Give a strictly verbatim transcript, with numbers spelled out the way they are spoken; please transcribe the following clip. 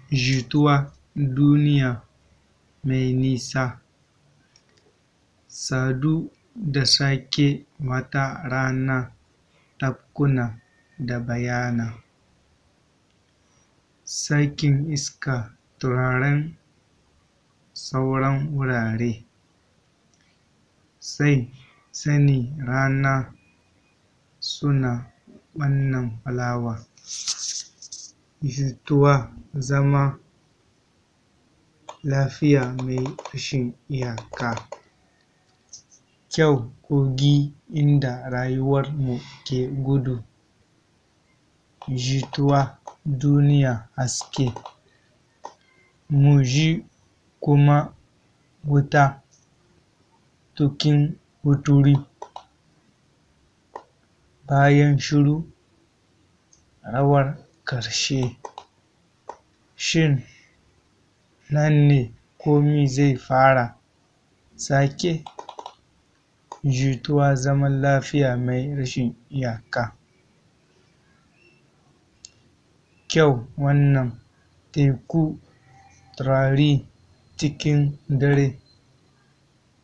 jituwa duniya mai nisa, sadu da sake wata rana, tafkuna da bayana, sakin iska, turaren sauran wurare, sai sani rana suna wannan fulawa, jituwa zama lafiya mai rashin iyaka, kyau kogi inda rayuwarmu ke gudu, jituwa duniya haske, muji kuma wuta tukin wuturi, bayan shiru rawar ƙarshe, shin nan ne komi zai fara sake, jituwa zaman lafiya mai rashin iyaka, kyau wannan teku turare cikin dare.